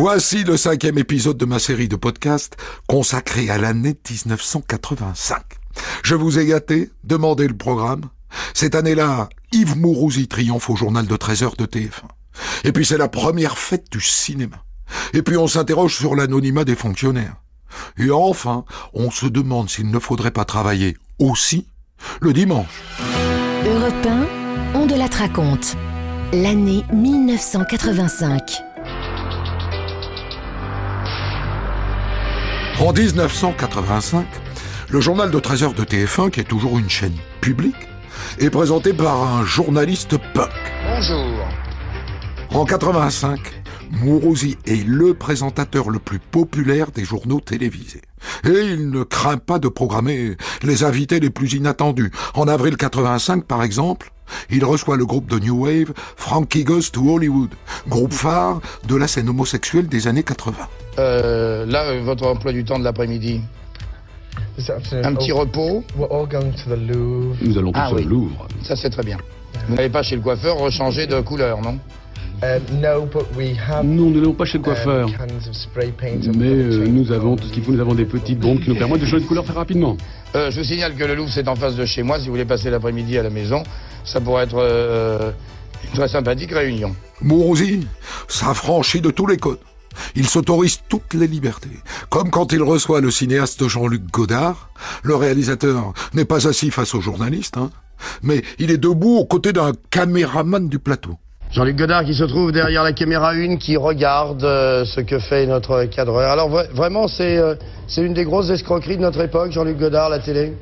Voici le 5e épisode de ma série de podcasts consacrée à l'année 1985. Je vous ai gâté, demandé le programme. Cette année-là, Yves Mourousi triomphe au journal de 13h de TF1. Et puis c'est la première fête du cinéma. Et puis on s'interroge sur l'anonymat des fonctionnaires. Et enfin, on se demande s'il ne faudrait pas travailler aussi le dimanche. Europe 1, on de la raconte. L'année 1985. En 1985, le journal de 13h de TF1, qui est toujours une chaîne publique, est présenté par un journaliste punk. Bonjour. En 85, Mourousi est le présentateur le plus populaire des journaux télévisés. Et il ne craint pas de programmer les invités les plus inattendus. En avril 85, par exemple, il reçoit le groupe de New Wave Frankie Goes to Hollywood, groupe phare de la scène homosexuelle des années 80. Votre emploi du temps de l'après-midi. Un petit repos. Nous allons tous au Louvre. Ça c'est très bien. Vous n'allez pas chez le coiffeur rechanger de couleur, non? Non, nous n'allons pas chez le coiffeur. Mais nous avons tout ce qu'il faut. Nous avons des petites bombes qui nous permettent de changer de couleur très rapidement. Je vous signale que le Louvre c'est en face de chez moi. Si vous voulez passer l'après-midi à la maison, ça pourrait être une très sympathique réunion. Mourousi s'affranchit de tous les codes. Il s'autorise toutes les libertés. Comme quand il reçoit le cinéaste Jean-Luc Godard, le réalisateur n'est pas assis face aux journalistes, mais il est debout aux côtés d'un caméraman du plateau. Jean-Luc Godard qui se trouve derrière la caméra 1, qui regarde ce que fait notre cadreur. Alors vraiment, c'est une des grosses escroqueries de notre époque, Jean-Luc Godard, la télé.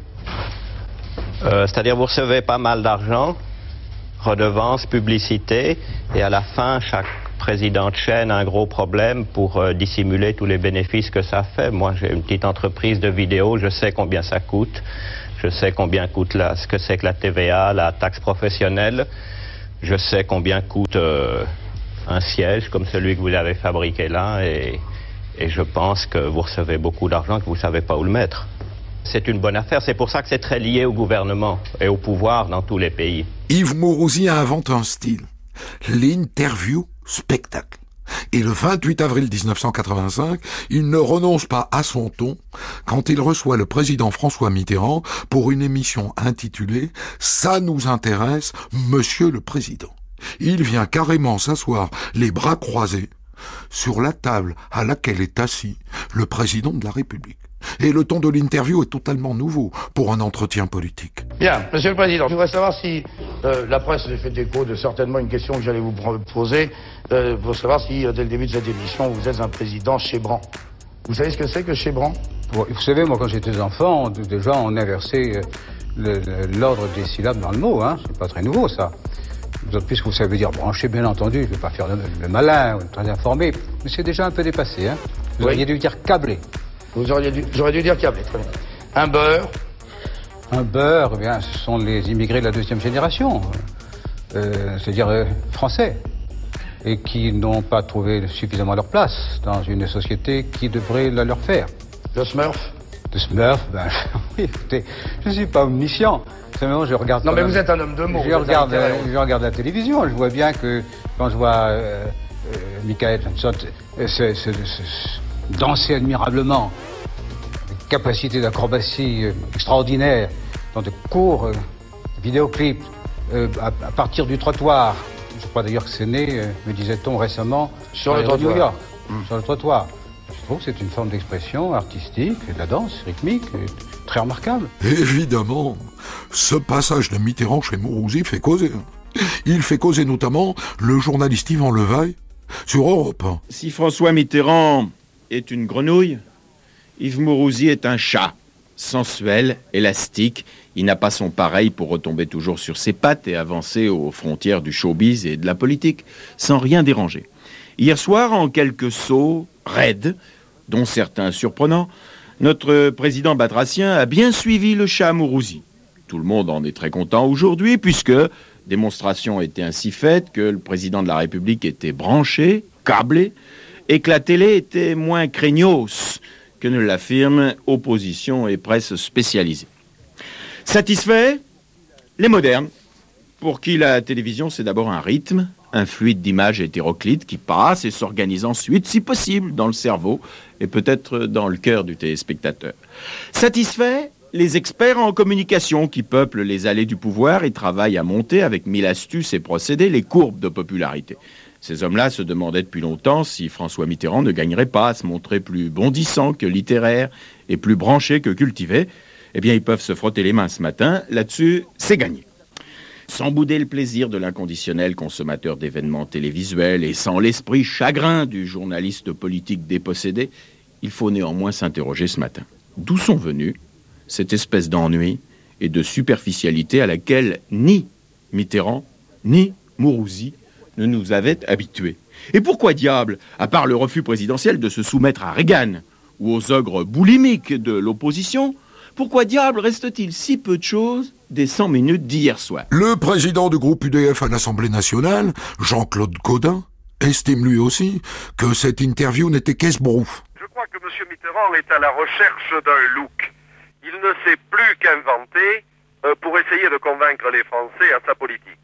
C'est-à-dire vous recevez pas mal d'argent, redevances, publicité, et à la fin, chaque président de chaîne a un gros problème pour dissimuler tous les bénéfices que ça fait. Moi, j'ai une petite entreprise de vidéo, je sais combien ça coûte, je sais combien coûte ce que c'est que la TVA, la taxe professionnelle. Je sais combien coûte un siège comme celui que vous avez fabriqué là et je pense que vous recevez beaucoup d'argent que vous ne savez pas où le mettre. C'est une bonne affaire, c'est pour ça que c'est très lié au gouvernement et au pouvoir dans tous les pays. Yves Mourousi invente un style, l'interview spectacle. Et le 28 avril 1985, il ne renonce pas à son ton quand il reçoit le président François Mitterrand pour une émission intitulée « Ça nous intéresse, Monsieur le Président ». Il vient carrément s'asseoir les bras croisés sur la table à laquelle est assis le président de la République. Et le ton de l'interview est totalement nouveau pour un entretien politique. Bien, Monsieur le Président, je voudrais savoir si la presse a fait écho de certainement une question que j'allais vous poser, pour savoir si, dès le début de cette émission, vous êtes un président chébrant. Vous savez ce que c'est que chébrant? Vous savez, moi, quand j'étais enfant, déjà, on inversait l'ordre des syllabes dans le mot, c'est pas très nouveau, ça. D'autant plus que vous savez dire branché, bien entendu, je ne vais pas faire le malin, très informé, mais c'est déjà un peu dépassé, Vous auriez dû dire câblé. J'aurais dû dire câblé, très bien. Un beurre. Un beurre, eh bien, ce sont les immigrés de la deuxième génération, c'est-à-dire français, et qui n'ont pas trouvé suffisamment leur place dans une société qui devrait la leur faire. Le Smurf. Le Smurf, oui, écoutez, je ne suis pas omniscient. Simplement, je regarde. Non, mais vous êtes un homme de mots. Je regarde la télévision, je vois bien que quand je vois Michael Johnson danser admirablement, des capacités d'acrobatie extraordinaires dans de courts vidéoclips à partir du trottoir. Je crois d'ailleurs que c'est né, me disait-on récemment, sur le trottoir. New York, sur le trottoir. Je trouve que c'est une forme d'expression artistique, de la danse rythmique, très remarquable. Évidemment, ce passage de Mitterrand chez Mourousi fait causer. Il fait causer notamment le journaliste Yvan Levaille sur Europe 1. Si François Mitterrand est une grenouille, Yves Mourousi est un chat, sensuel, élastique. Il n'a pas son pareil pour retomber toujours sur ses pattes et avancer aux frontières du showbiz et de la politique, sans rien déranger. Hier soir, en quelques sauts raides, dont certains surprenants, notre président batracien a bien suivi le chat Mourousi. Tout le monde en est très content aujourd'hui, puisque démonstration était ainsi faite que le président de la République était branché, câblé, et que la télé était moins craignos que ne l'affirment opposition et presse spécialisée. Satisfait, les modernes, pour qui la télévision, c'est d'abord un rythme, un fluide d'images hétéroclites qui passe et s'organise ensuite, si possible, dans le cerveau et peut-être dans le cœur du téléspectateur. Satisfait, les experts en communication qui peuplent les allées du pouvoir et travaillent à monter, avec 1000 astuces et procédés, les courbes de popularité. Ces hommes-là se demandaient depuis longtemps si François Mitterrand ne gagnerait pas à se montrer plus bondissant que littéraire et plus branché que cultivé. Eh bien, ils peuvent se frotter les mains ce matin. Là-dessus, c'est gagné. Sans bouder le plaisir de l'inconditionnel consommateur d'événements télévisuels et sans l'esprit chagrin du journaliste politique dépossédé, il faut néanmoins s'interroger ce matin. D'où sont venus cette espèce d'ennui et de superficialité à laquelle ni Mitterrand, ni Mourouzi ne nous avaient habitués? Et pourquoi diable, à part le refus présidentiel de se soumettre à Reagan ou aux ogres boulimiques de l'opposition, pourquoi diable reste-t-il si peu de choses des 100 minutes d'hier soir? Le président du groupe UDF à l'Assemblée nationale, Jean-Claude Gaudin, estime lui aussi que cette interview n'était qu'esbrouf. Je crois que M. Mitterrand est à la recherche d'un look. Il ne sait plus qu'inventer pour essayer de convaincre les Français à sa politique.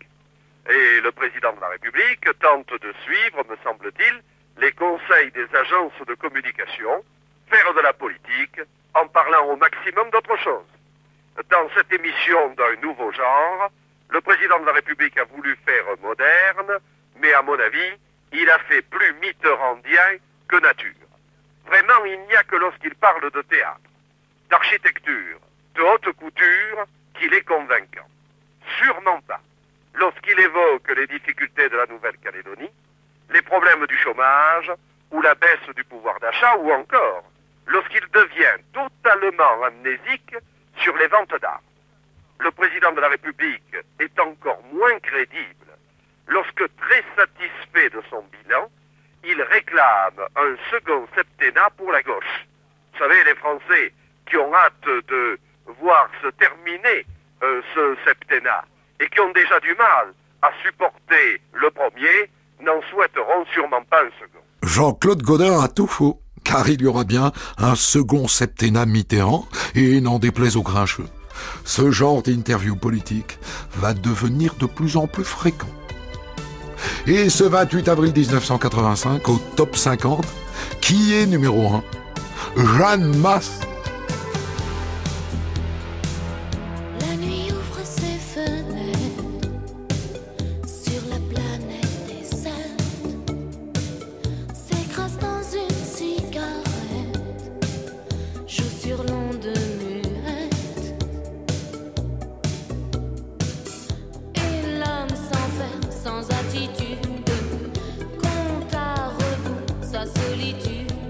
Et le président de la République tente de suivre, me semble-t-il, les conseils des agences de communication, faire de la politique en parlant au maximum d'autre chose. Dans cette émission d'un nouveau genre, le président de la République a voulu faire moderne, mais à mon avis, il a fait plus mitterrandien que nature. Vraiment, il n'y a que lorsqu'il parle de théâtre, d'architecture, de haute couture, qu'il est convaincant. Sûrement pas lorsqu'il évoque les difficultés de la Nouvelle-Calédonie, les problèmes du chômage, ou la baisse du pouvoir d'achat, ou encore lorsqu'il devient totalement amnésique sur les ventes d'armes. Le président de la République est encore moins crédible lorsque, très satisfait de son bilan, il réclame un second septennat pour la gauche. Vous savez, les Français qui ont hâte de voir se terminer ce septennat et qui ont déjà du mal à supporter le premier n'en souhaiteront sûrement pas un second. Jean-Claude Gaudin a tout faux, car il y aura bien un second septennat Mitterrand, et n'en déplaise aux grincheux. Ce genre d'interview politique va devenir de plus en plus fréquent. Et ce 28 avril 1985, au top 50, qui est numéro 1 ? Jeanne Masse. La nuit ouvre ses fenêtres sur la planète des saints, s'écrase dans une cigarette, joue sur l'onde muette, et l'homme s'enferme sans attitude, compte à rebours sa solitude.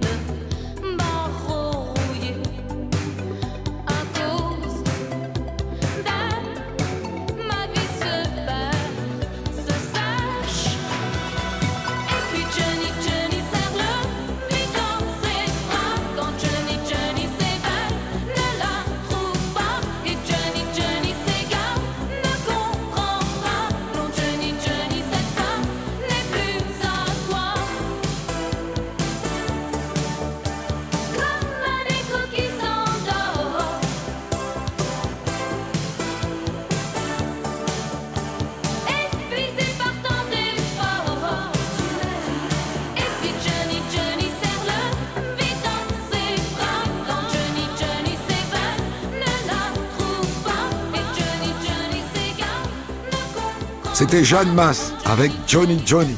C'était Jeanne Masse avec Johnny Johnny.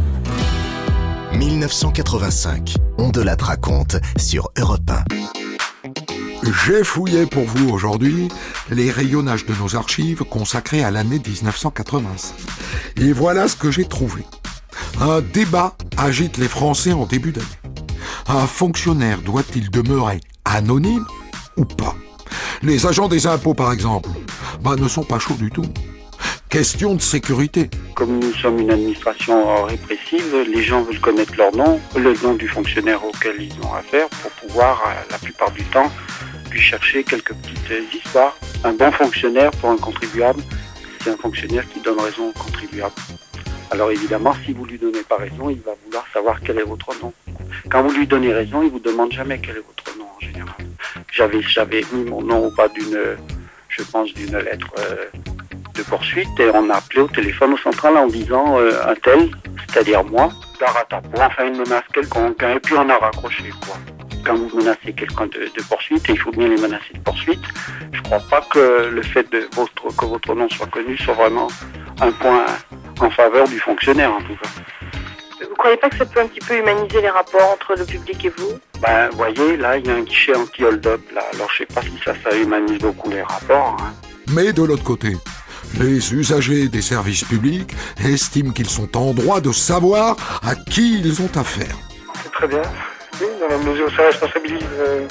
1985, on de la raconte sur Europe 1. J'ai fouillé pour vous aujourd'hui les rayonnages de nos archives consacrés à l'année 1985. Et voilà ce que j'ai trouvé. Un débat agite les Français en début d'année. Un fonctionnaire doit-il demeurer anonyme ou pas ? Les agents des impôts, par exemple, ne sont pas chauds du tout. Question de sécurité. Comme nous sommes une administration répressive, les gens veulent connaître leur nom, le nom du fonctionnaire auquel ils ont affaire, pour pouvoir, la plupart du temps, lui chercher quelques petites histoires. Un bon fonctionnaire pour un contribuable, c'est un fonctionnaire qui donne raison au contribuable. Alors évidemment, si vous lui donnez pas raison, il va vouloir savoir quel est votre nom. Quand vous lui donnez raison, il vous demande jamais quel est votre nom en général. J'avais mis mon nom au bas d'une lettre de poursuite et on a appelé au téléphone au central en disant un tel, c'est-à-dire moi, d'Aratapo, enfin une menace quelconque, et puis on a raccroché, quoi. Quand vous menacez quelqu'un de poursuite, et il faut bien les menacer de poursuite, je ne crois pas que le fait que votre nom soit connu soit vraiment un point en faveur du fonctionnaire, en tout cas. Vous ne croyez pas que ça peut un petit peu humaniser les rapports entre le public et vous ? Ben, vous voyez, là, il y a un guichet anti-hold-up, là. Alors, je ne sais pas si ça humanise beaucoup les rapports, hein. Mais de l'autre côté, les usagers des services publics estiment qu'ils sont en droit de savoir à qui ils ont affaire. C'est très bien. Oui, dans la mesure où ça responsabilise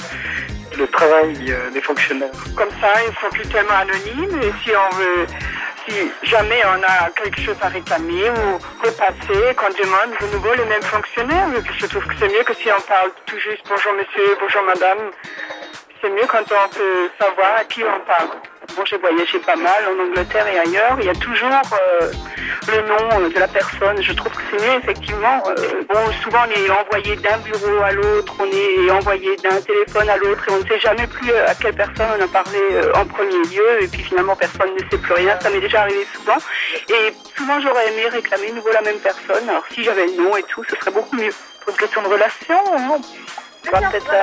le travail des fonctionnaires. Comme ça, ils sont plus tellement anonymes et si jamais on a quelque chose à réclamer ou repasser, qu'on demande de nouveau les mêmes fonctionnaires, je trouve que c'est mieux que si on parle tout juste bonjour monsieur, bonjour madame. C'est mieux quand on peut savoir à qui on parle. Bon, j'ai voyagé pas mal en Angleterre et ailleurs. Il y a toujours le nom de la personne. Je trouve que c'est mieux, effectivement. Souvent, on est envoyé d'un bureau à l'autre, on est envoyé d'un téléphone à l'autre et on ne sait jamais plus à quelle personne on a parlé en premier lieu. Et puis finalement, personne ne sait plus rien. Ça m'est déjà arrivé souvent. Et souvent, j'aurais aimé réclamer de nouveau la même personne. Alors, si j'avais le nom et tout, ce serait beaucoup mieux. Pour une question de relation, hein. On va peut-être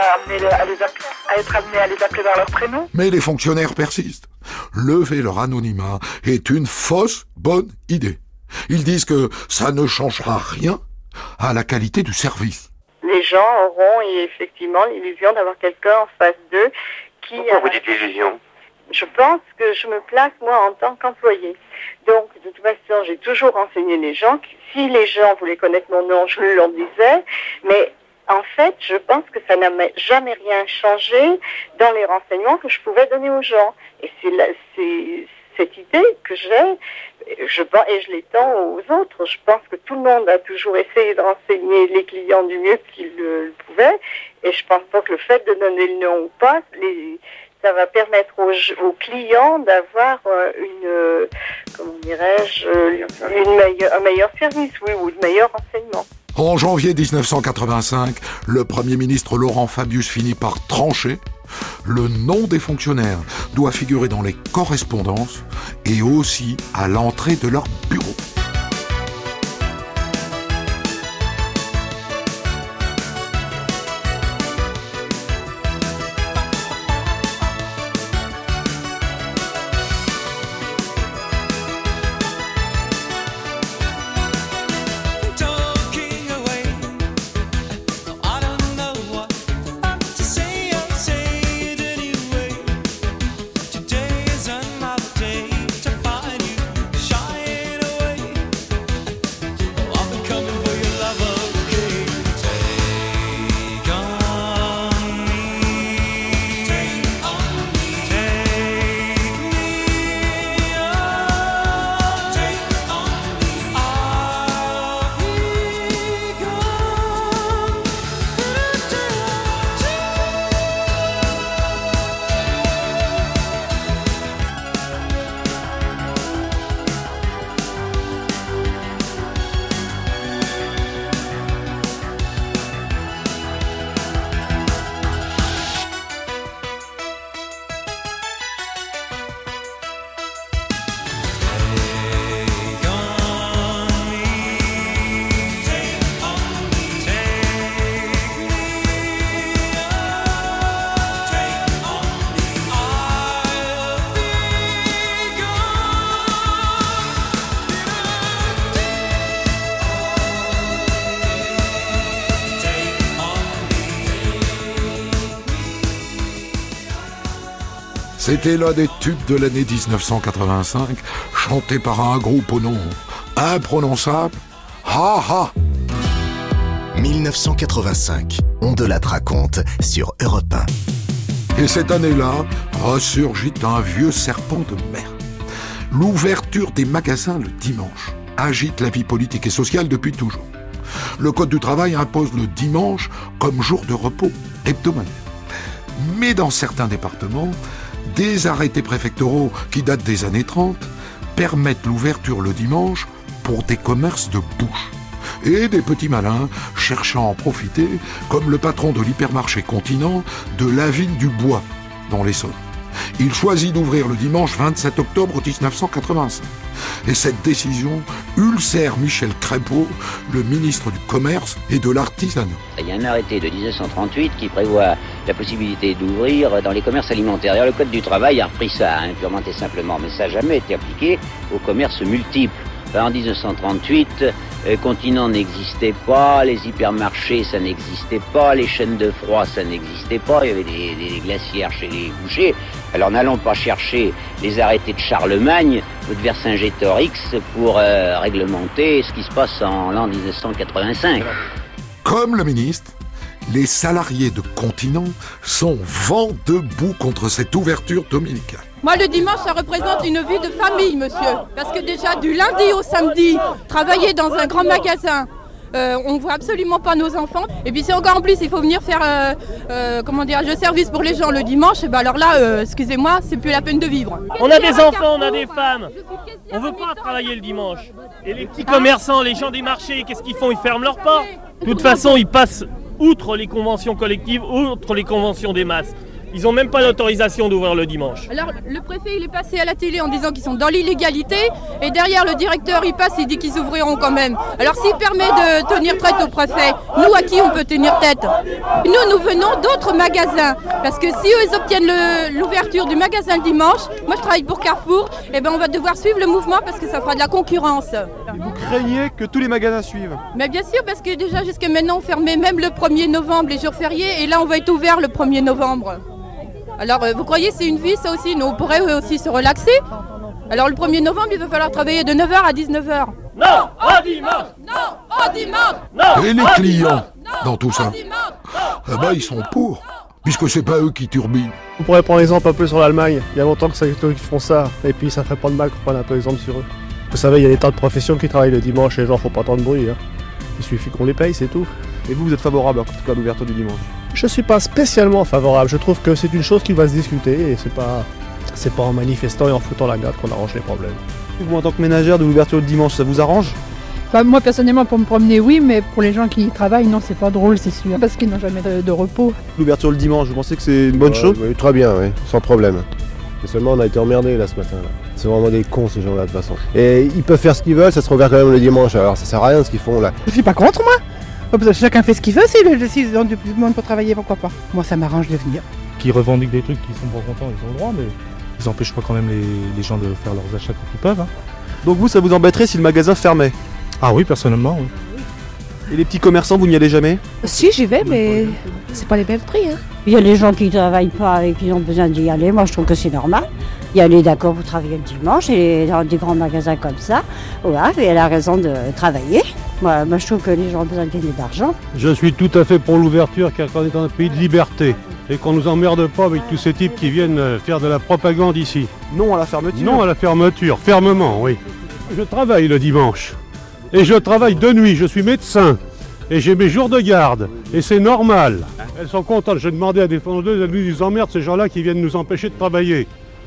être amené à les appeler par leur prénom. Mais les fonctionnaires persistent. Lever leur anonymat est une fausse bonne idée. Ils disent que ça ne changera rien à la qualité du service. Les gens auront effectivement l'illusion d'avoir quelqu'un en face d'eux qui... Pourquoi vous dites illusion ? Je pense que je me place, moi, en tant qu'employé. Donc, de toute façon, j'ai toujours renseigné les gens. Si les gens voulaient connaître mon nom, je leur disais. Mais en fait, je pense que ça n'a jamais rien changé dans les renseignements que je pouvais donner aux gens. Et c'est cette idée que j'ai, et je l'étends aux autres. Je pense que tout le monde a toujours essayé de renseigner les clients du mieux qu'il le pouvait. Et je pense pas que le fait de donner le nom ou pas, ça va permettre aux clients d'avoir un meilleur service, oui, ou de meilleurs renseignements. En janvier 1985, le Premier ministre Laurent Fabius finit par trancher. Le nom des fonctionnaires doit figurer dans les correspondances et aussi à l'entrée de leur bureau. C'était l'un des tubes de l'année 1985, chanté par un groupe au nom imprononçable, Ha Ha. 1985, on de la raconte sur Europe 1. Et cette année-là, ressurgit un vieux serpent de mer. L'ouverture des magasins le dimanche agite la vie politique et sociale depuis toujours. Le Code du travail impose le dimanche comme jour de repos hebdomadaire. Mais dans certains départements, des arrêtés préfectoraux qui datent des années 30 permettent l'ouverture le dimanche pour des commerces de bouche. Et des petits malins cherchant à en profiter, comme le patron de l'hypermarché Continent de Lavigne-du-Bois, dans l'Essonne. Il choisit d'ouvrir le dimanche 27 octobre 1985. Et cette décision ulcère Michel Crépeau, le ministre du Commerce et de l'Artisanat. Il y a un arrêté de 1938 qui prévoit la possibilité d'ouvrir dans les commerces alimentaires. D'ailleurs, le Code du travail a repris ça, purement et simplement, mais ça n'a jamais été appliqué aux commerces multiples. En 1938, Continent n'existait pas, les hypermarchés ça n'existait pas, les chaînes de froid ça n'existait pas, il y avait des glacières chez les bouchers. Alors n'allons pas chercher les arrêtés de Charlemagne ou de Vercingétorix pour réglementer ce qui se passe en l'an 1985. Comme le ministre, les salariés de Continent sont vent debout contre cette ouverture dominicale. Moi, le dimanche, ça représente une vie de famille, monsieur. Parce que déjà, du lundi au samedi, travailler dans un grand magasin, on ne voit absolument pas nos enfants. Et puis, c'est encore en plus, il faut venir faire, le service pour les gens le dimanche. Et ben alors là, excusez-moi, c'est plus la peine de vivre. On a des enfants, on a des femmes. On ne veut pas travailler le dimanche. Et les petits commerçants, les gens des marchés, qu'est-ce qu'ils font? Ils ferment leurs portes. De toute façon, ils passent outre les conventions collectives, outre les conventions des masses. Ils n'ont même pas l'autorisation d'ouvrir le dimanche. Alors, le préfet, il est passé à la télé en disant qu'ils sont dans l'illégalité. Et derrière, le directeur, il passe, il dit qu'ils ouvriront quand même. Alors, s'il permet de tenir tête au préfet, nous, à qui on peut tenir tête? Nous venons d'autres magasins. Parce que si eux, ils obtiennent l'ouverture du magasin le dimanche, moi, je travaille pour Carrefour, et ben on va devoir suivre le mouvement parce que ça fera de la concurrence. Et vous craignez que tous les magasins suivent? Mais bien sûr, parce que déjà, jusqu'à maintenant, on fermait même le 1er novembre, les jours fériés. Et là, on va être ouvert le 1er novembre. Alors, vous croyez c'est une vie, ça aussi? Nous, on pourrait aussi se relaxer. Alors, le 1er novembre, il va falloir travailler de 9h à 19h. Non, au dimanche! Non, au dimanche! Non, et les clients dans tout ça? Eh ben, ils sont pour, puisque c'est pas eux qui turbinent. On pourrait prendre exemple un peu sur l'Allemagne. Il y a longtemps que c'est eux qui font ça, et puis ça fait pas de mal qu'on prenne un peu exemple sur eux. Vous savez, il y a des tas de professions qui travaillent le dimanche, et les gens font pas tant de bruit. Il suffit qu'on les paye, c'est tout. Et vous êtes favorable en tout cas à l'ouverture du dimanche? Je suis pas spécialement favorable, je trouve que c'est une chose qui va se discuter et c'est pas en manifestant et en foutant la garde qu'on arrange les problèmes. Vous, en tant que ménagère, de l'ouverture du dimanche, ça vous arrange? Moi personnellement, pour me promener, oui, mais pour les gens qui y travaillent, non, c'est pas drôle, c'est sûr, parce qu'ils n'ont jamais de repos. L'ouverture le dimanche, vous pensez que c'est une bonne chose? Oui, très bien, oui, sans problème. Mais seulement on a été emmerdés là ce matin. Là. C'est vraiment des cons ces gens-là de toute façon. Et ils peuvent faire ce qu'ils veulent, ça se rouvert quand même le dimanche, alors ça sert à rien ce qu'ils font là. Je suis pas contre moi. Chacun fait ce qu'il veut, s'ils ont du monde pour travailler, pourquoi pas. Moi ça m'arrange de venir. Qui revendiquent des trucs qui sont pas contents, ils ont le droit, mais ils empêchent pas quand même les gens de faire leurs achats quand ils peuvent. Donc vous, ça vous embêterait si le magasin fermait? Ah oui, personnellement, oui. Et les petits commerçants, vous n'y allez jamais? Si, j'y vais, mais c'est pas les mêmes prix. Il y a les gens qui ne travaillent pas et qui ont besoin d'y aller, moi je trouve que c'est normal. Il y a les d'accord pour travailler le dimanche et dans des grands magasins comme ça, voilà, et elle a raison de travailler. Moi je trouve que les gens ont besoin de gagner de l'argent. Je suis tout à fait pour l'ouverture car on est dans un pays de liberté et qu'on nous emmerde pas avec tous ces types qui viennent faire de la propagande ici. Non à la fermeture? Non à la fermeture, fermement, oui. Je travaille le dimanche et je travaille de nuit, je suis médecin. Et j'ai mes jours de garde, et c'est normal. Elles sont contentes, j'ai demandé à des fondeuses, elles nous emmerdent ces gens-là qui viennent nous empêcher de travailler.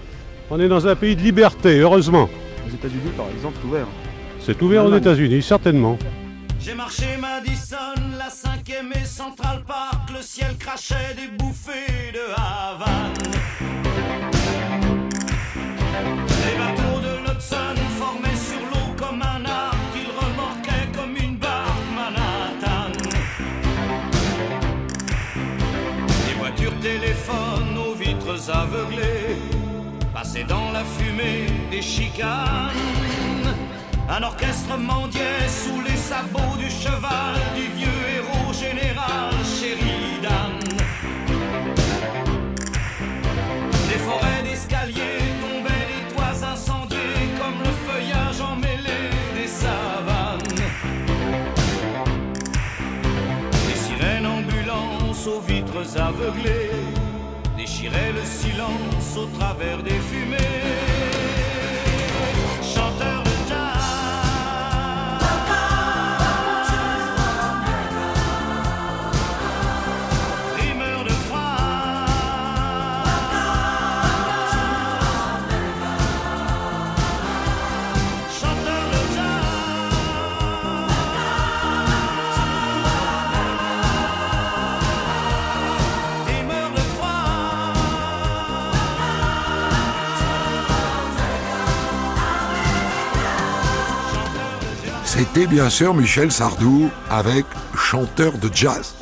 On est dans un pays de liberté, heureusement. Aux États-Unis, par exemple, c'est ouvert. C'est ouvert aux États-Unis, certainement. J'ai marché Madison, la 5e et Central Park, le ciel crachait des bouffées de Havane. Les bateaux de l'Hudson formaient sur l'eau comme un arc, ils remorquaient comme une barque Manhattan. Les voitures téléphones aux vitres aveuglées passaient dans la fumée des chicanes. Un orchestre mendiait sous les sabots du cheval du vieux héros général Sheridan. Des forêts d'escaliers tombaient, des toits incendiés comme le feuillage emmêlé des savanes. Des sirènes ambulances aux vitres aveuglées déchiraient le silence au travers des fumées. Chanteurs de C'était bien sûr Michel Sardou avec Chanteur de jazz.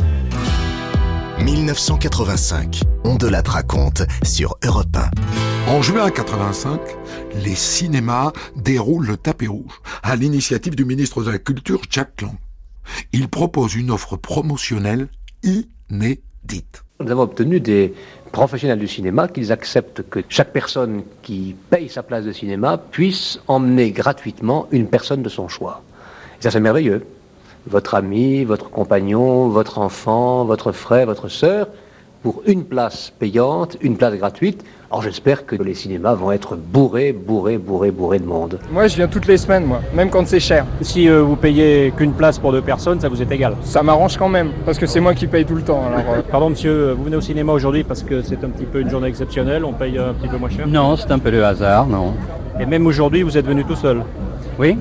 1985, On de la raconte sur Europe 1. En juin 85, les cinémas déroulent le tapis rouge à l'initiative du ministre de la Culture, Jack Lang. Il propose une offre promotionnelle inédite. Nous avons obtenu des professionnels du cinéma qu'ils acceptent que chaque personne qui paye sa place de cinéma puisse emmener gratuitement une personne de son choix. Et ça, c'est merveilleux. Votre ami, votre compagnon, votre enfant, votre frère, votre sœur, pour une place payante, une place gratuite. Alors j'espère que les cinémas vont être bourrés de monde. Moi je viens toutes les semaines, même quand c'est cher. Si vous payez qu'une place pour 2 personnes, ça vous est égal? Ça m'arrange quand même, parce que c'est moi qui paye tout le temps. Alors, Pardon monsieur, vous venez au cinéma aujourd'hui parce que c'est un petit peu une journée exceptionnelle, on paye un petit peu moins cher? Non, c'est un peu le hasard, non. Et même aujourd'hui, vous êtes venu tout seul? Oui.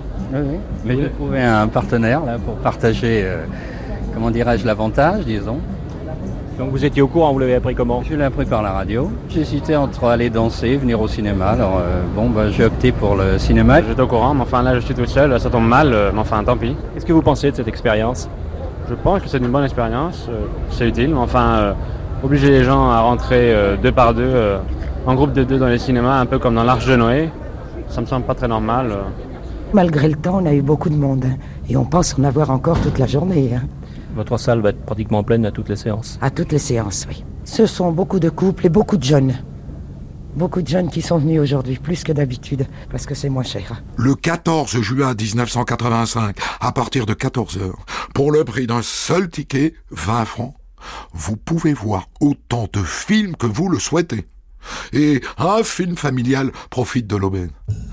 Mais j'ai trouvé un partenaire là pour partager, comment dirais-je, l'avantage, disons. Donc vous étiez au courant, vous l'avez appris comment? Je l'ai appris par la radio. J'hésitais entre aller danser et venir au cinéma, alors j'ai opté pour le cinéma. J'étais au courant, mais enfin là je suis tout seul, ça tombe mal, mais enfin tant pis. Qu'est-ce que vous pensez de cette expérience? Je pense que c'est une bonne expérience, c'est utile, mais enfin obliger les gens à rentrer 2 par 2, en groupe de 2 dans les cinémas, un peu comme dans l'Arche de Noé, ça me semble pas très normal. Malgré le temps, on a eu beaucoup de monde et on pense en avoir encore toute la journée. Votre salle va être pratiquement pleine à toutes les séances? À toutes les séances, oui. Ce sont beaucoup de couples et beaucoup de jeunes. Beaucoup de jeunes qui sont venus aujourd'hui, plus que d'habitude, parce que c'est moins cher. Le 14 juin 1985, à partir de 14h, pour le prix d'un seul ticket, 20 francs, vous pouvez voir autant de films que vous le souhaitez. Et un film familial profite de l'aubaine.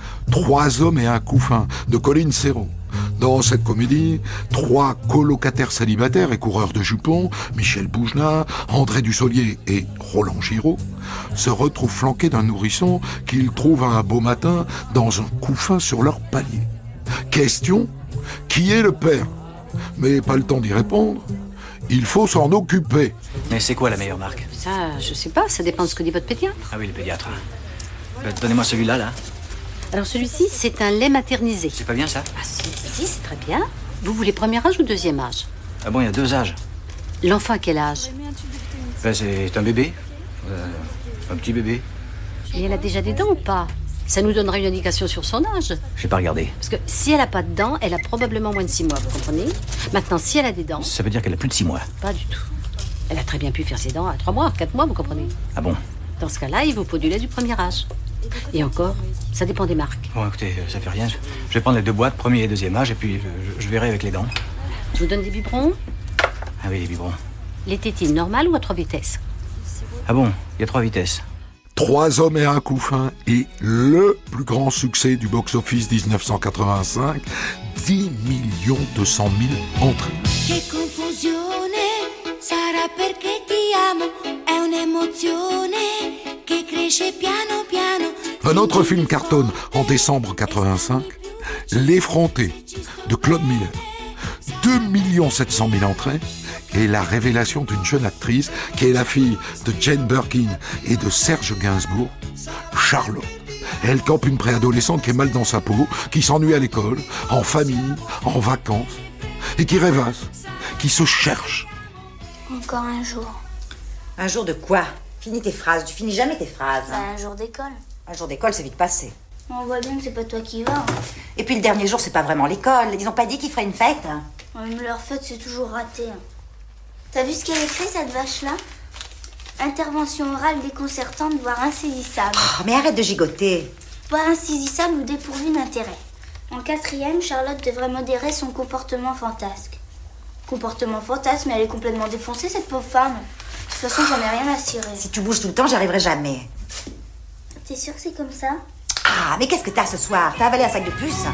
3 hommes et un couffin de Colin Serrault. Dans cette comédie, 3 colocataires célibataires et coureurs de jupons, Michel Bougenat, André Dussolier et Roland Giraud, se retrouvent flanqués d'un nourrisson qu'ils trouvent un beau matin dans un couffin sur leur palier. Question, qui est le père? Mais pas le temps d'y répondre. Il faut s'en occuper. Mais c'est quoi la meilleure marque? Ça, je sais pas, ça dépend de ce que dit votre pédiatre. Ah oui, le pédiatre. Donnez-moi celui-là, là. Alors celui-ci, c'est un lait maternisé. C'est pas bien, ça? Ah si, c'est très bien. Vous voulez premier âge ou deuxième âge? Ah bon, il y a 2 âges. L'enfant à quel âge? C'est un bébé. Un petit bébé. Et elle a déjà des dents ou pas? Ça nous donnera une indication sur son âge. J'ai pas regardé. Parce que si elle a pas de dents, elle a probablement moins de 6 mois, vous comprenez? Maintenant, si elle a des dents... Ça veut dire qu'elle a plus de 6 mois. Pas du tout. Elle a très bien pu faire ses dents à 3 mois, 4 mois, vous comprenez? Ah bon? Dans ce cas-là, il vous faut du lait du premier âge. Et encore, ça dépend des marques. Bon, écoutez, ça fait rien. Je vais prendre les 2 boîtes, premier et deuxième âge, et puis je verrai avec les dents. Je vous donne des biberons? Ah oui, les biberons. Les tétines normales ou à 3 vitesses? Ah bon, il y a 3 vitesses. 3 hommes et un couffin est le plus grand succès du box-office 1985. 10 200 000 entrées. Che confusione, sarà perché ti amo, è un'emozione che cresce piano piano. Un autre film cartonne en décembre 85, L'Effronté de Claude Miller. 2 700 000 entrées et la révélation d'une jeune actrice qui est la fille de Jane Birkin et de Serge Gainsbourg, Charlotte. Elle campe une préadolescente qui est mal dans sa peau, qui s'ennuie à l'école, en famille, en vacances, et qui rêvasse, qui se cherche. Encore un jour. Un jour de quoi? Finis tes phrases, tu finis jamais tes phrases. Un jour d'école. Un jour d'école, c'est vite passé. On voit bien que c'est pas toi qui vas. Et puis le dernier jour, c'est pas vraiment l'école. Ils ont pas dit qu'ils feraient une fête. Mais leur fête, c'est toujours raté. T'as vu ce qu'elle écrit, cette vache-là? Intervention orale déconcertante, voire insaisissable. Oh, mais arrête de gigoter. Voire insaisissable ou dépourvue d'intérêt. En 4e, Charlotte devrait modérer son comportement fantasque. Comportement fantasque, mais elle est complètement défoncée, cette pauvre femme. De toute façon, j'en ai rien à cirer. Si tu bouges tout le temps, j'y arriverai jamais. T'es sûre que c'est comme ça? Ah, mais qu'est-ce que t'as ce soir? T'as avalé un sac de puces?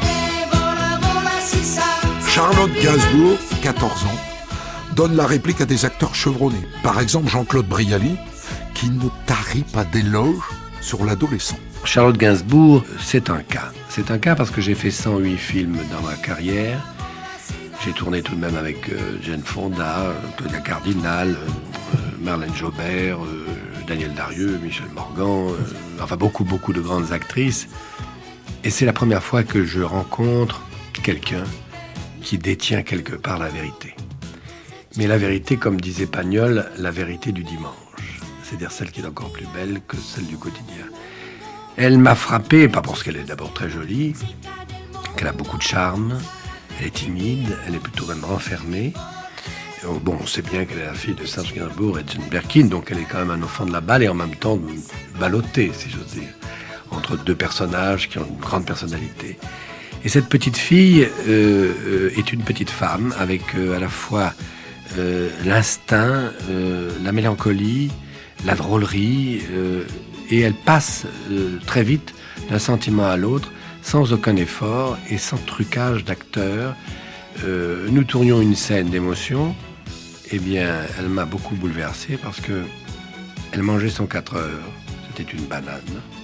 Charlotte Gainsbourg, 14 ans, donne la réplique à des acteurs chevronnés. Par exemple, Jean-Claude Brialy, qui ne tarit pas d'éloges sur l'adolescent. Charlotte Gainsbourg, c'est un cas. C'est un cas parce que j'ai fait 108 films dans ma carrière. J'ai tourné tout de même avec Jane Fonda, Claudia Cardinal, Marlène Jobert, Daniel Darieux, Michel Morgan, enfin beaucoup de grandes actrices. Et c'est la première fois que je rencontre quelqu'un qui détient quelque part la vérité. Mais la vérité, comme disait Pagnol, la vérité du dimanche. C'est-à-dire celle qui est encore plus belle que celle du quotidien. Elle m'a frappé, pas parce qu'elle est d'abord très jolie, qu'elle a beaucoup de charme, elle est timide, elle est plutôt même renfermée. Bon, on sait bien qu'elle est la fille de Serge Gainsbourg et de Jane Birkin, donc elle est quand même un enfant de la balle et en même temps ballottée, si j'ose dire, entre deux personnages qui ont une grande personnalité. Et cette petite fille est une petite femme avec à la fois l'instinct, la mélancolie, la drôlerie, et elle passe très vite d'un sentiment à l'autre, sans aucun effort et sans trucage d'acteur. Nous tournions une scène d'émotion. Eh bien, elle m'a beaucoup bouleversé parce que elle mangeait son 4 heures. C'était une banane.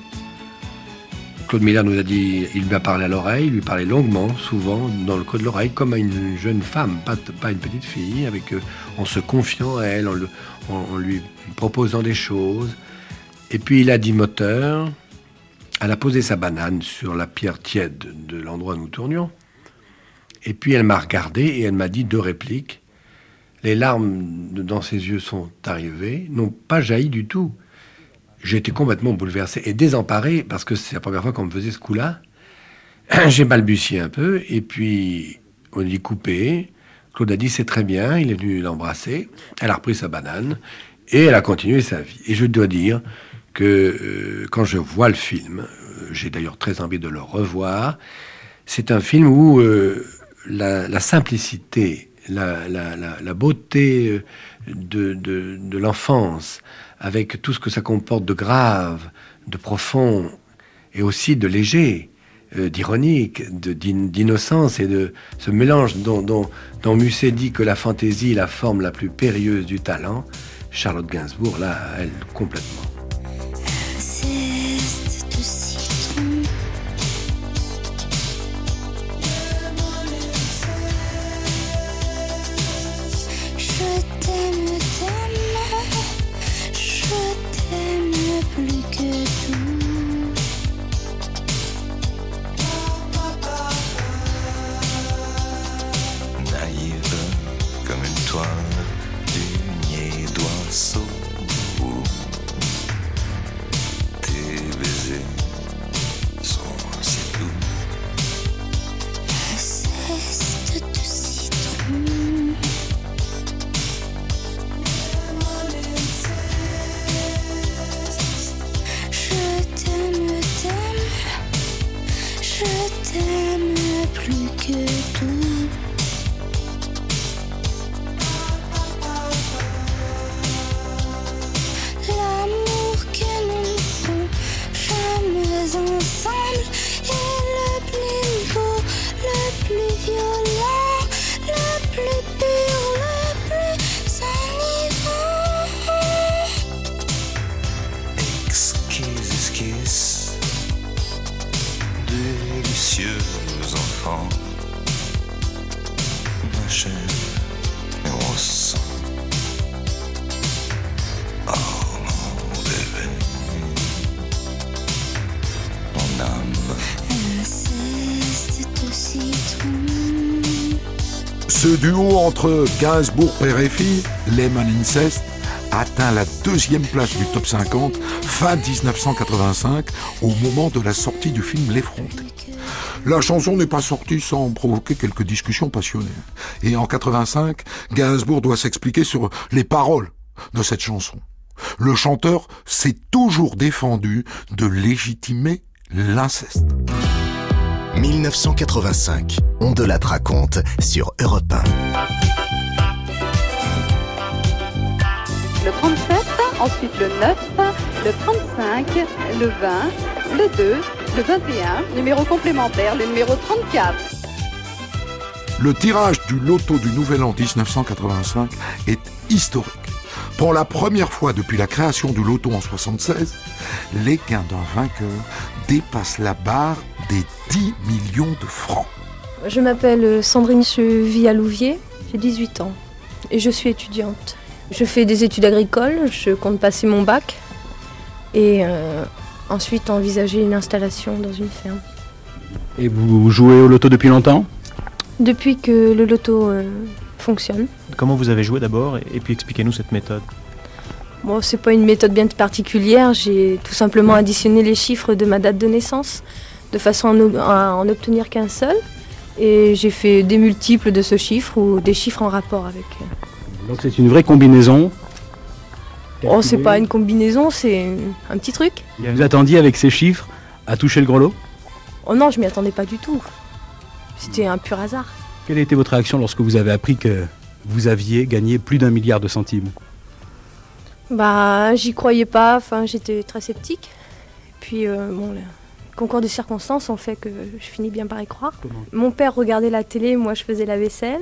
Claude Miller nous a dit, il lui a parlé à l'oreille, il lui parlait longuement, souvent dans le creux de l'oreille, comme à une jeune femme, pas une petite fille, en se confiant à elle, en lui proposant des choses. Et puis il a dit moteur. Elle a posé sa banane sur la pierre tiède de l'endroit où nous tournions. Et puis elle m'a regardé et elle m'a dit 2 répliques. Les larmes dans ses yeux sont arrivées, n'ont pas jailli du tout. J'ai été complètement bouleversé et désemparé parce que c'est la première fois qu'on me faisait ce coup-là. J'ai balbutié un peu et puis on dit coupé. Claude a dit c'est très bien, il est venu l'embrasser. Elle a repris sa banane et elle a continué sa vie. Et je dois dire que quand je vois le film, j'ai d'ailleurs très envie de le revoir, c'est un film où la simplicité, la beauté de l'enfance, avec tout ce que ça comporte de grave, de profond, et aussi de léger, d'ironique, d'innocence, et de ce mélange dont Musset dit que la fantaisie est la forme la plus périlleuse du talent. Charlotte Gainsbourg, là, elle, complètement. Ce duo entre Gainsbourg père et fille, Lemon Incest, atteint la 2e place du top 50 fin 1985 au moment de la sortie du film L'Effronté. La chanson n'est pas sortie sans provoquer quelques discussions passionnées. Et en 85, Gainsbourg doit s'expliquer sur les paroles de cette chanson. Le chanteur s'est toujours défendu de légitimer l'inceste. 1985, on de la raconte sur Europe 1. Le 37, ensuite le 9, le 35, le 20, le 2, le 21, numéro complémentaire, le numéro 34. Le tirage du loto du Nouvel An 1985 est historique. Pour la première fois depuis la création du loto en 1976, les gains d'un vainqueur dépassent la barre des 10 millions de francs. Je m'appelle Sandrine, je vis à Louviers, j'ai 18 ans et je suis étudiante. Je fais des études agricoles, je compte passer mon bac et ensuite envisager une installation dans une ferme. Et vous jouez au loto depuis longtemps ? Depuis que le loto fonctionne. Comment vous avez joué d'abord et puis expliquez-nous cette méthode. Bon, c'est pas une méthode bien particulière, j'ai tout simplement additionné les chiffres de ma date de naissance de façon à en obtenir qu'un seul. Et j'ai fait des multiples de ce chiffre ou des chiffres en rapport avec. Donc c'est une vraie combinaison. Oh, c'est pas une combinaison, c'est un petit truc. Vous attendiez avec ces chiffres à toucher le gros lot? Oh non, je m'y attendais pas du tout. C'était un pur hasard. Quelle a été votre réaction lorsque vous avez appris que vous aviez gagné plus d'1 milliard de centimes? Bah, j'y croyais pas, enfin, j'étais très sceptique. Et puis, bon, le concours de circonstances ont fait que je finis bien par y croire. Mon père regardait la télé, moi je faisais la vaisselle.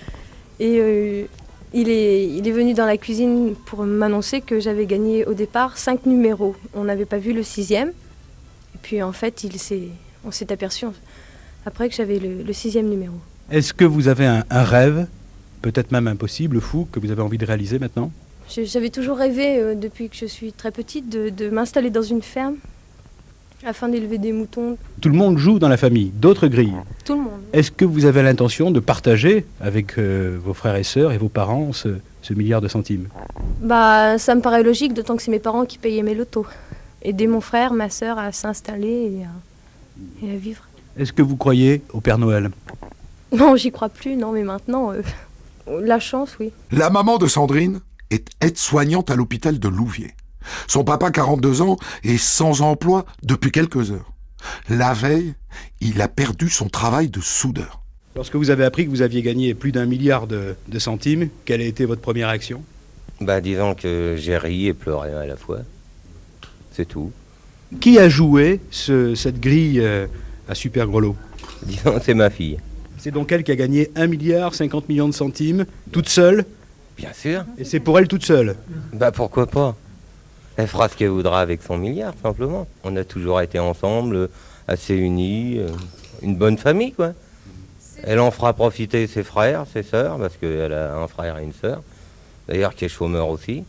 Et il est venu dans la cuisine pour m'annoncer que j'avais gagné au départ 5 numéros. On n'avait pas vu le 6e. Et puis en fait, on s'est aperçu après que j'avais le 6e numéro. Est-ce que vous avez un rêve, peut-être même impossible, fou, que vous avez envie de réaliser maintenant? J'avais toujours rêvé, depuis que je suis très petite, de m'installer dans une ferme afin d'élever des moutons. Tout le monde joue dans la famille, d'autres grillent. Tout le monde. Est-ce que vous avez l'intention de partager avec vos frères et sœurs et vos parents ce milliard de centimes? Bah, ça me paraît logique, d'autant que c'est mes parents qui payaient mes lotos. Aider mon frère, ma sœur à s'installer et à vivre. Est-ce que vous croyez au Père Noël? Non, j'y crois plus, non, mais maintenant, la chance, oui. La maman de Sandrine est aide-soignante à l'hôpital de Louviers. Son papa, 42 ans, est sans emploi depuis quelques heures. La veille, il a perdu son travail de soudeur. Lorsque vous avez appris que vous aviez gagné plus d'1 milliard de centimes, quelle a été votre première réaction? Bah, disons que j'ai ri et pleuré à la fois. C'est tout. Qui a joué cette grille à super gros lot? Disons, c'est ma fille. C'est donc elle qui a gagné 1 milliard 50 millions de centimes, toute seule? Bien sûr. Et c'est pour elle toute seule? Bah, pourquoi pas? Elle fera ce qu'elle voudra avec son milliard, simplement. On a toujours été ensemble, assez unis, une bonne famille, quoi. Elle en fera profiter ses frères, ses sœurs, parce qu'elle a un frère et une sœur, d'ailleurs qui est chômeur aussi.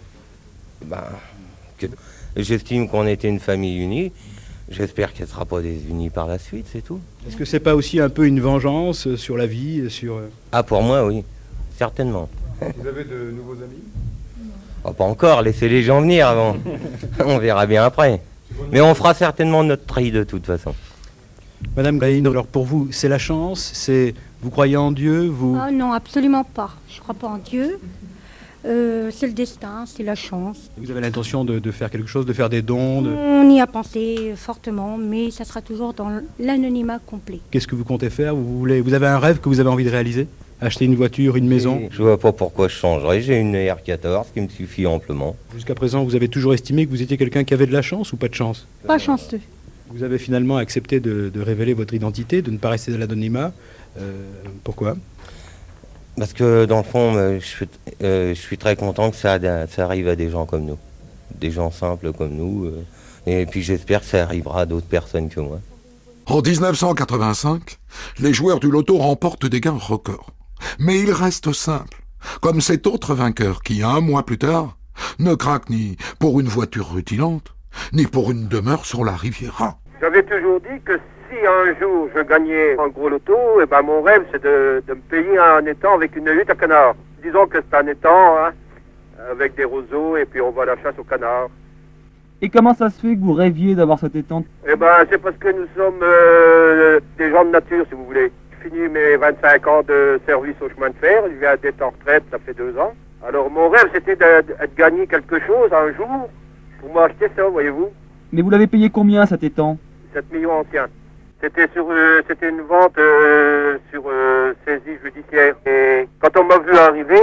Ben, j'estime qu'on était une famille unie. J'espère qu'elle ne sera pas désunie par la suite, c'est tout. Est-ce que c'est pas aussi un peu une vengeance sur la vie, sur... Ah, pour moi, oui, certainement. Vous avez de nouveaux amis? Oh, pas encore, laissez les gens venir avant. On verra bien après. Mais on fera certainement notre tri de toute façon. Madame Gaïne, alors pour vous, c'est la chance? Vous croyez en Dieu? Ah non, absolument pas. Je ne crois pas en Dieu. C'est le destin, c'est la chance. Vous avez l'intention de faire quelque chose, de faire des dons On y a pensé fortement, mais ça sera toujours dans l'anonymat complet. Qu'est-ce que vous comptez faire? Vous avez un rêve que vous avez envie de réaliser? Acheter une voiture, une maison? Je vois pas pourquoi je changerais. J'ai une R14 qui me suffit amplement. Jusqu'à présent, vous avez toujours estimé que vous étiez quelqu'un qui avait de la chance ou pas de chance? Pas chanceux. Vous avez finalement accepté de révéler votre identité, de ne pas rester dans l'anonymat. Pourquoi? Parce que dans le fond, je suis très content que ça arrive à des gens comme nous. Des gens simples comme nous. Et puis j'espère que ça arrivera à d'autres personnes que moi. En 1985, les joueurs du loto remportent des gains records. Mais ils restent simples, comme cet autre vainqueur qui, un mois plus tard, ne craque ni pour une voiture rutilante, ni pour une demeure sur la Riviera. J'avais toujours dit que si un jour je gagnais un gros loto, eh ben mon rêve c'est de me payer un étang avec une hutte à canard. Disons que c'est un étang, hein, avec des roseaux et puis on va à la chasse aux canards. Et comment ça se fait que vous rêviez d'avoir cet étang? Eh ben c'est parce que nous sommes des gens de nature, si vous voulez. J'ai fini mes 25 ans de service au chemin de fer, je viens d'être en retraite, ça fait 2 ans. Alors mon rêve c'était de gagner quelque chose un jour pour m'acheter ça, voyez-vous. Mais vous l'avez payé combien cet étang? 7 millions anciens. C'était une vente sur saisie judiciaire. Et quand on m'a vu arriver,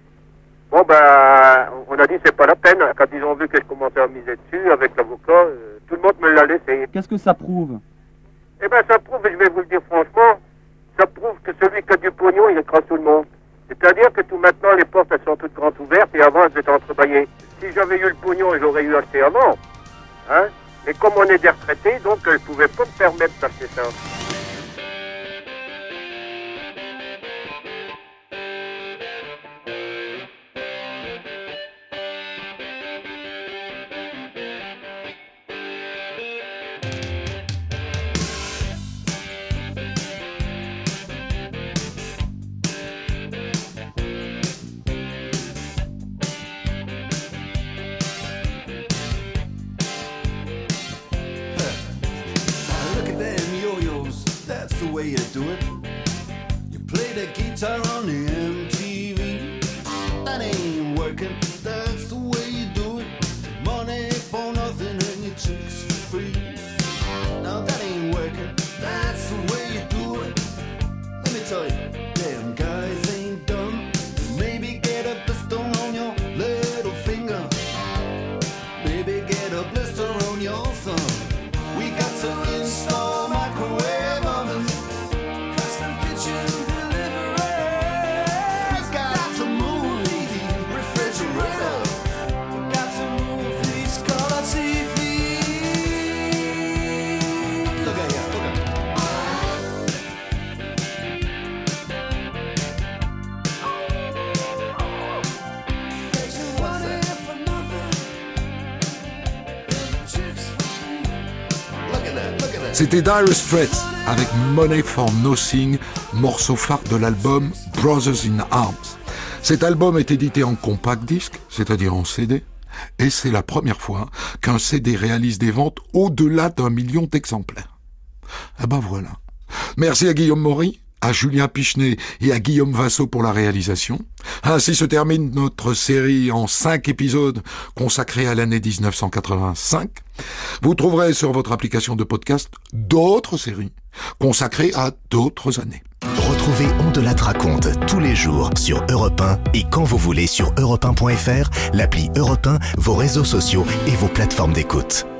bon ben, on a dit c'est pas la peine. Quand ils ont vu que je commençais à miser dessus avec l'avocat, tout le monde me l'a laissé. Qu'est-ce que ça prouve? Eh ben ça prouve, et je vais vous le dire franchement, ça prouve que celui qui a du pognon, il écrase tout le monde. C'est-à-dire que tout maintenant, les portes, elles sont toutes grandes ouvertes et avant, elles étaient entrebâillées. Si j'avais eu le pognon, j'aurais eu acheté avant. Hein? Et comme on est des retraités, donc je ne pouvais pas me permettre d'acheter ça. way you do it. You play the guitar on the MTV. That ain't working, that's the way you do it. Money for nothing and your chicks for free. Now that ain't working, that's the way you do it. Let me tell you, damn guys ain't dumb. Maybe get a blister on your little finger. Maybe get a blister on your thumb. We got to install microwave ovens, custom kitchen deliveries. Got to move these refrigerators. Got to move these color TVs. Look at here, look at here. C'était Dire Straits avec Money for Nothing, morceau phare de l'album Brothers in Arms. Cet album est édité en compact disque, c'est-à-dire en CD, et c'est la première fois qu'un CD réalise des ventes au-delà d'1 million d'exemplaires. Ah ben voilà. Merci à Guillaume Maury, à Julien Pichenet et à Guillaume Vassot pour la réalisation. Ainsi se termine notre série en 5 épisodes consacrés à l'année 1985. Vous trouverez sur votre application de podcast d'autres séries consacrées à d'autres années. Retrouvez On de la raconte tous les jours sur Europe 1 et quand vous voulez sur europe1.fr, l'appli Europe 1, vos réseaux sociaux et vos plateformes d'écoute.